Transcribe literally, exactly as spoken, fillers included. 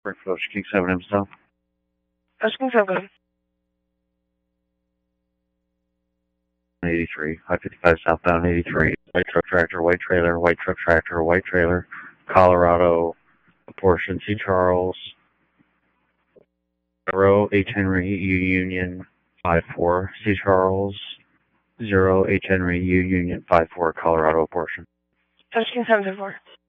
Ocean King seven M South. Ocean King seven, go ahead. eighty-three, I fifty-five southbound eighty-three, white truck tractor, white trailer, white truck tractor, white trailer, Colorado, portion C. Charles, zero H. Henry U Union five four, C. Charles, zero H. Henry U Union five four, Colorado portion. Ocean King seven two four.